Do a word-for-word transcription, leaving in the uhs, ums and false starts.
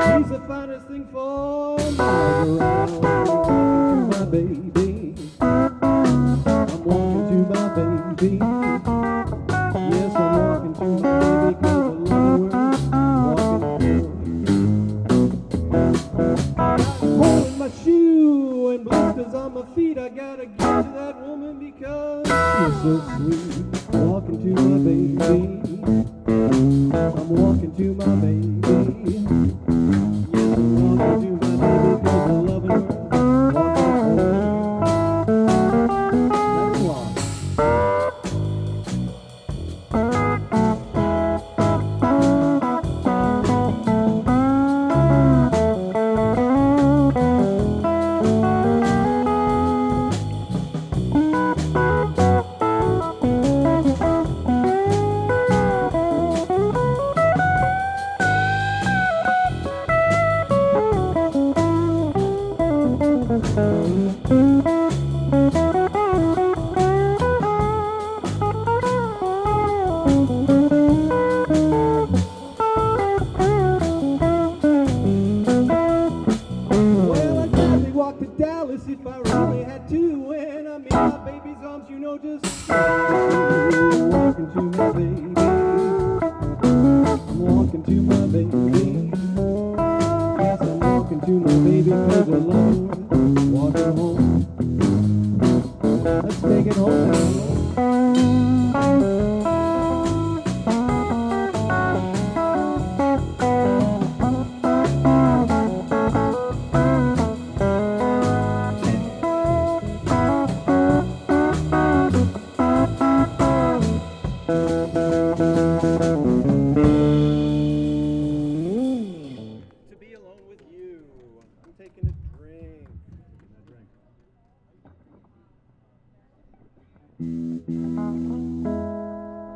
He's the finest thing for me. I'm walking to my baby. I'm walking to my baby. Yes, I'm walking to my baby 'cause I love her. Walking holding my shoe and blisters on my feet. I gotta get to that woman because she's so sweet. Walking to my baby. I'm walking to my baby. Yes, I'm walking to my baby 'cause I love her. Walking home. Let's walk. If I really had to, when I'm in my baby's arms, you know, just walking to my baby. I'm walking to my baby. Yes, I'm walking to my baby 'cause I love her. Walking home. Let's take it home.